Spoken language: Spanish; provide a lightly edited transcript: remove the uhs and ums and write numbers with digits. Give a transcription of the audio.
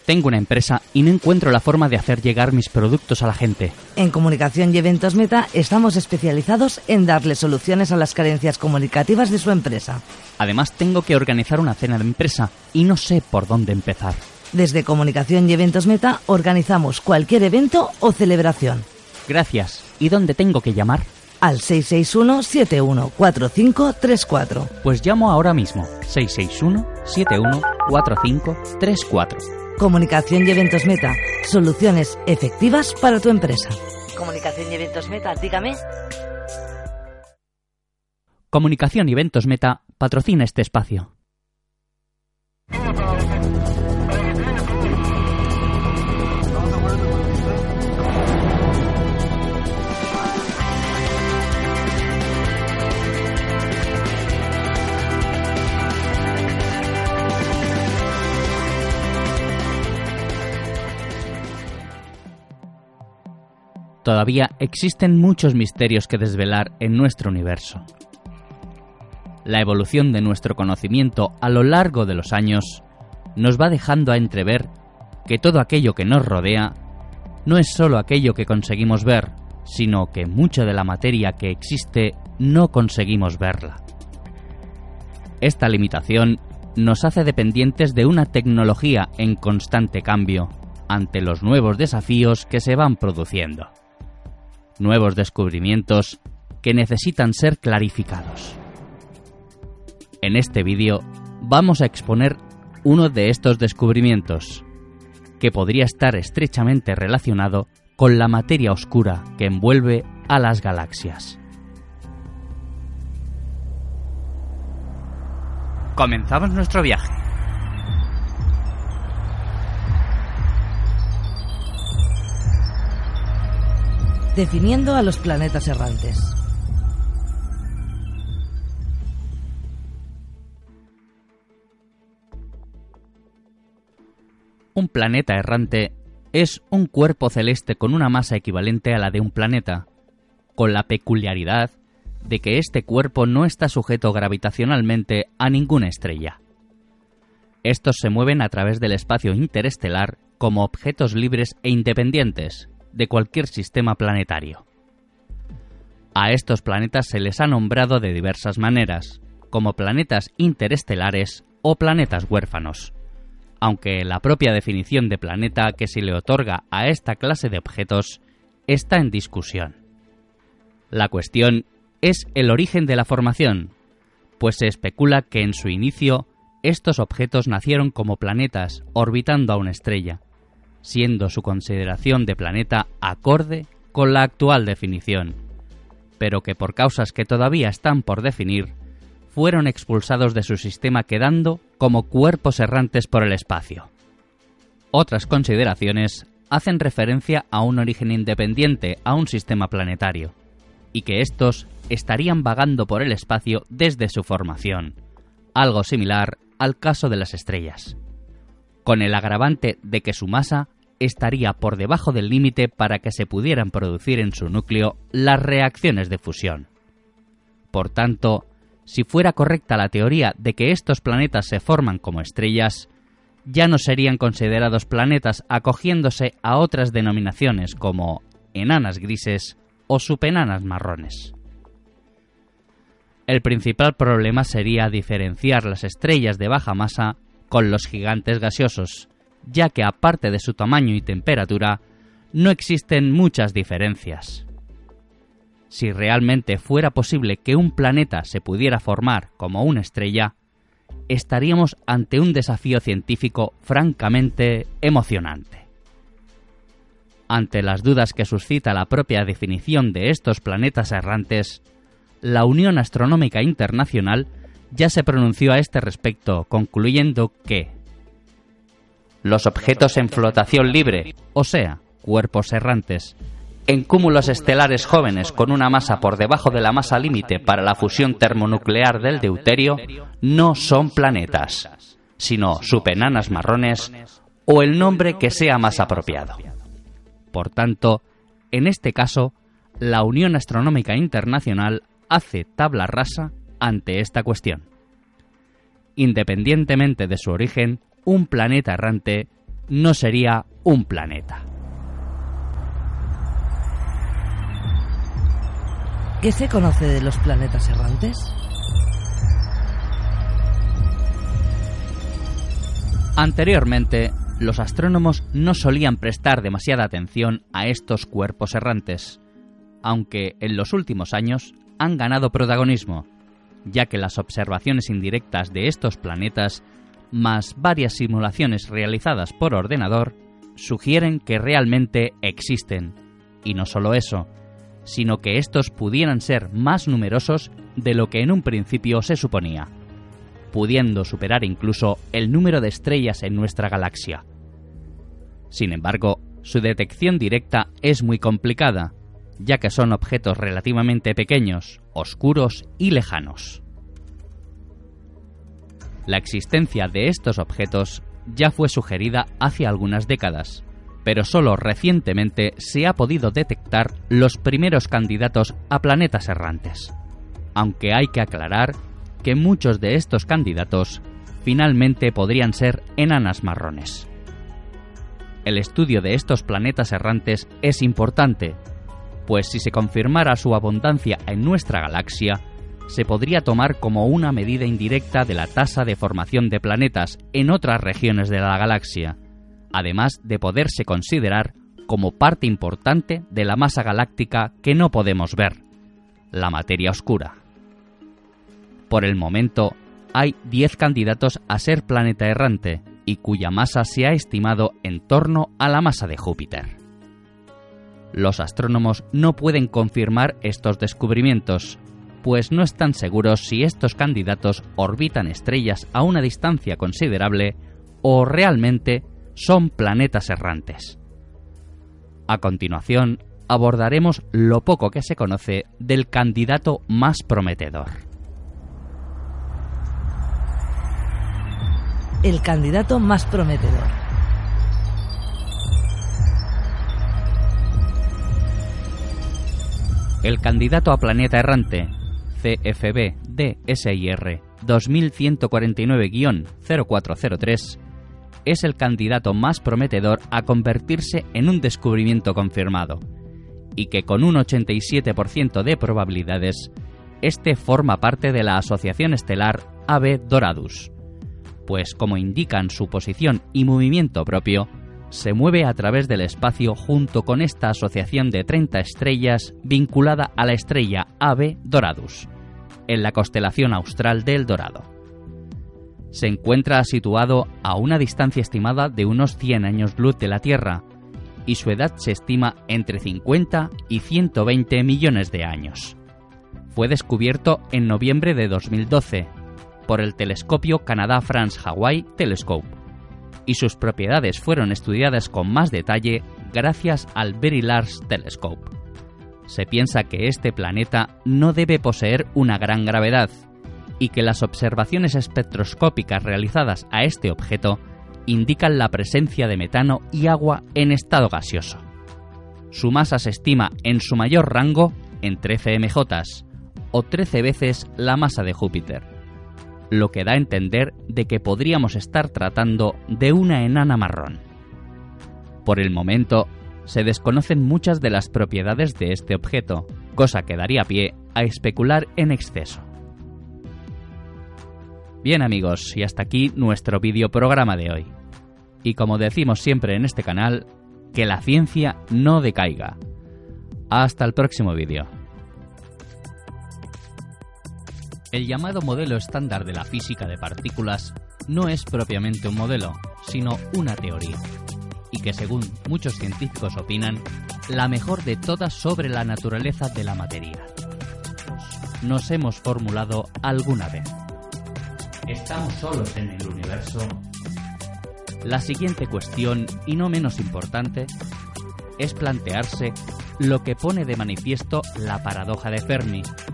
Tengo una empresa y no encuentro la forma de hacer llegar mis productos a la gente. En Comunicación y Eventos Meta estamos especializados en darle soluciones a las carencias comunicativas de su empresa. Además, tengo que organizar una cena de empresa y no sé por dónde empezar. Desde Comunicación y Eventos Meta organizamos cualquier evento o celebración. Gracias. ¿Y dónde tengo que llamar? Al 661-714534. Pues llamo ahora mismo. 661-714534. Comunicación y Eventos Meta. Soluciones efectivas para tu empresa. Comunicación y Eventos Meta, dígame. Comunicación y Eventos Meta patrocina este espacio. Todavía existen muchos misterios que desvelar en nuestro universo. La evolución de nuestro conocimiento a lo largo de los años nos va dejando a entrever que todo aquello que nos rodea no es solo aquello que conseguimos ver, sino que mucha de la materia que existe no conseguimos verla. Esta limitación nos hace dependientes de una tecnología en constante cambio ante los nuevos desafíos que se van produciendo. Nuevos descubrimientos que necesitan ser clarificados. En este vídeo vamos a exponer uno de estos descubrimientos, que podría estar estrechamente relacionado con la materia oscura que envuelve a las galaxias. Comenzamos nuestro viaje. Definiendo a los planetas errantes. Un planeta errante es un cuerpo celeste con una masa equivalente a la de un planeta, con la peculiaridad de que este cuerpo no está sujeto gravitacionalmente a ninguna estrella. Estos se mueven a través del espacio interestelar como objetos libres e independientes de cualquier sistema planetario. A estos planetas se les ha nombrado de diversas maneras, como planetas interestelares o planetas huérfanos, aunque la propia definición de planeta que se le otorga a esta clase de objetos está en discusión. La cuestión es el origen de la formación, pues se especula que en su inicio estos objetos nacieron como planetas orbitando a una estrella, siendo su consideración de planeta acorde con la actual definición, pero que por causas que todavía están por definir, fueron expulsados de su sistema quedando como cuerpos errantes por el espacio. Otras consideraciones hacen referencia a un origen independiente a un sistema planetario, y que estos estarían vagando por el espacio desde su formación, algo similar al caso de las estrellas, con el agravante de que su masa estaría por debajo del límite para que se pudieran producir en su núcleo las reacciones de fusión. Por tanto, si fuera correcta la teoría de que estos planetas se forman como estrellas, ya no serían considerados planetas acogiéndose a otras denominaciones como enanas grises o subenanas marrones. El principal problema sería diferenciar las estrellas de baja masa con los gigantes gaseosos, ya que aparte de su tamaño y temperatura, no existen muchas diferencias. Si realmente fuera posible que un planeta se pudiera formar como una estrella, estaríamos ante un desafío científico francamente emocionante. Ante las dudas que suscita la propia definición de estos planetas errantes, la Unión Astronómica Internacional ya se pronunció a este respecto, concluyendo que los objetos en flotación libre, o sea, cuerpos errantes, en cúmulos estelares jóvenes con una masa por debajo de la masa límite para la fusión termonuclear del deuterio, no son planetas, sino subenanas marrones o el nombre que sea más apropiado. Por tanto, en este caso, la Unión Astronómica Internacional hace tabla rasa ante esta cuestión. Independientemente de su origen, un planeta errante no sería un planeta. ¿Qué se conoce de los planetas errantes? Anteriormente, los astrónomos no solían prestar demasiada atención a estos cuerpos errantes, aunque en los últimos años han ganado protagonismo, ya que las observaciones indirectas de estos planetas, más varias simulaciones realizadas por ordenador, sugieren que realmente existen. Y no solo eso, sino que estos pudieran ser más numerosos de lo que en un principio se suponía, pudiendo superar incluso el número de estrellas en nuestra galaxia. Sin embargo, su detección directa es muy complicada, ya que son objetos relativamente pequeños, oscuros y lejanos. La existencia de estos objetos ya fue sugerida hace algunas décadas, pero solo recientemente se ha podido detectar los primeros candidatos a planetas errantes, aunque hay que aclarar que muchos de estos candidatos finalmente podrían ser enanas marrones. El estudio de estos planetas errantes es importante, pues si se confirmara su abundancia en nuestra galaxia, se podría tomar como una medida indirecta de la tasa de formación de planetas en otras regiones de la galaxia, además de poderse considerar como parte importante de la masa galáctica que no podemos ver, la materia oscura. Por el momento, hay 10 candidatos a ser planeta errante y cuya masa se ha estimado en torno a la masa de Júpiter. Los astrónomos no pueden confirmar estos descubrimientos, pues no están seguros si estos candidatos orbitan estrellas a una distancia considerable o realmente son planetas errantes. A continuación, abordaremos lo poco que se conoce del candidato más prometedor. El candidato más prometedor. El candidato a planeta errante, CFB DSIR 2149-0403, es el candidato más prometedor a convertirse en un descubrimiento confirmado, y que con un 87% de probabilidades, este forma parte de la asociación estelar AB Doradus, pues como indican su posición y movimiento propio, se mueve a través del espacio junto con esta asociación de 30 estrellas vinculada a la estrella AB Doradus, en la constelación austral del Dorado. Se encuentra situado a una distancia estimada de unos 100 años luz de la Tierra, y su edad se estima entre 50 y 120 millones de años. Fue descubierto en noviembre de 2012 por el telescopio Canadá-France-Hawaii Telescope, y sus propiedades fueron estudiadas con más detalle gracias al Very Large Telescope. Se piensa que este planeta no debe poseer una gran gravedad, y que las observaciones espectroscópicas realizadas a este objeto indican la presencia de metano y agua en estado gaseoso. Su masa se estima en su mayor rango en 13 MJ, o 13 veces la masa de Júpiter, lo que da a entender de que podríamos estar tratando de una enana marrón. Por el momento, se desconocen muchas de las propiedades de este objeto, cosa que daría pie a especular en exceso. Bien amigos, y hasta aquí nuestro videoprograma de hoy. Y como decimos siempre en este canal, que la ciencia no decaiga. Hasta el próximo vídeo. El llamado modelo estándar de la física de partículas no es propiamente un modelo, sino una teoría, y que según muchos científicos opinan, la mejor de todas sobre la naturaleza de la materia. Nos hemos formulado alguna vez: ¿estamos solos en el universo? La siguiente cuestión, y no menos importante, es plantearse lo que pone de manifiesto la paradoja de Fermi,